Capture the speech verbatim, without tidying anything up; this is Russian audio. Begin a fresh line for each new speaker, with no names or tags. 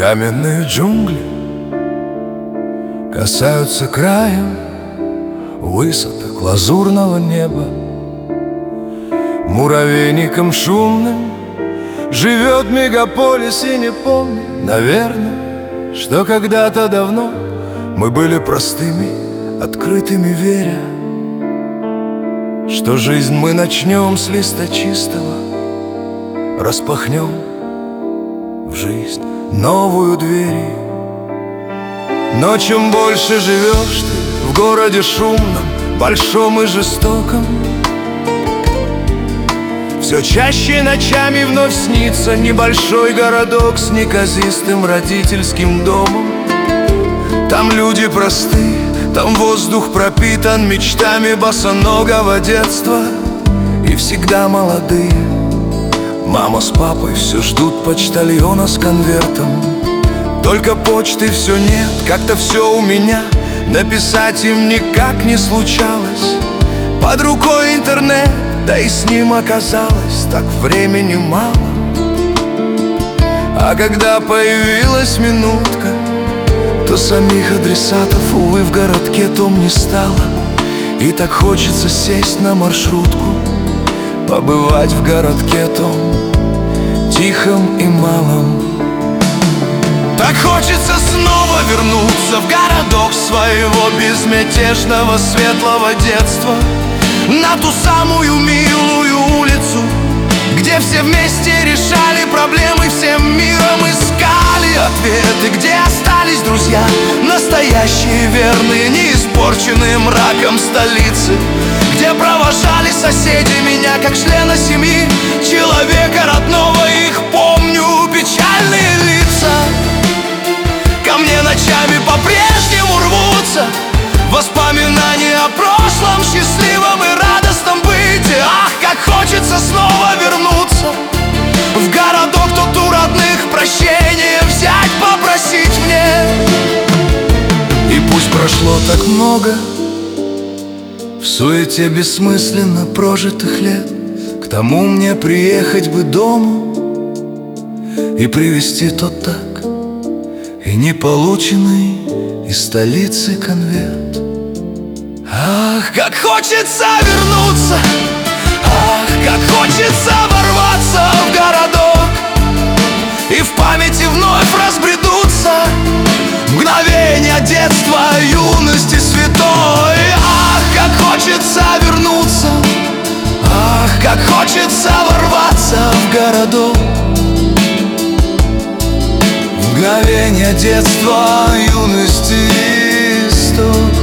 Каменные джунгли касаются краем высоток лазурного неба. Муравейником шумным живет мегаполис, и не помню, наверное, что когда-то давно мы были простыми, открытыми, веря, что жизнь мы начнем с листа чистого, распахнем в жизнь новую дверь. Но чем больше живешь ты в городе шумном, большом и жестоком, все чаще ночами вновь снится небольшой городок с неказистым родительским домом. Там люди просты, там воздух пропитан мечтами босоногого детства, и всегда молодые. Мама с папой все ждут почтальона с конвертом. Только почты все нет, как-то все у меня написать им никак не случалось. Под рукой интернет, да и с ним оказалось так времени мало. А когда появилась минутка, то самих адресатов, увы, в городке том не стало. И так хочется сесть на маршрутку, побывать в городке том, тихом и малом. Так хочется снова вернуться в городок своего безмятежного светлого детства, на ту самую милую улицу, где все вместе решали проблемы, всем миром искали ответы, где остались друзья, настоящие, верные, не испорченные мраком столицы, где провожали соседи меня как члена семьи, человека родного, их помню печальные лица. Ко мне ночами по-прежнему рвутся воспоминания о прошлом, счастливом и радостном быте. Ах, как хочется снова вернуться в городок, тут у родных прощения взять, попросить мне. И пусть прошло так много в суете бессмысленно прожитых лет, к тому мне приехать бы дому и привезти тот так и не полученный из столицы конверт. Ах, как хочется вернуться, ах, как хочется ворваться в городок, и в памяти вновь разбредутся мгновения детства, юности святой. Ах, как хочется вернуться, ах, как хочется ворваться в городок, мгновения детства, юности сто.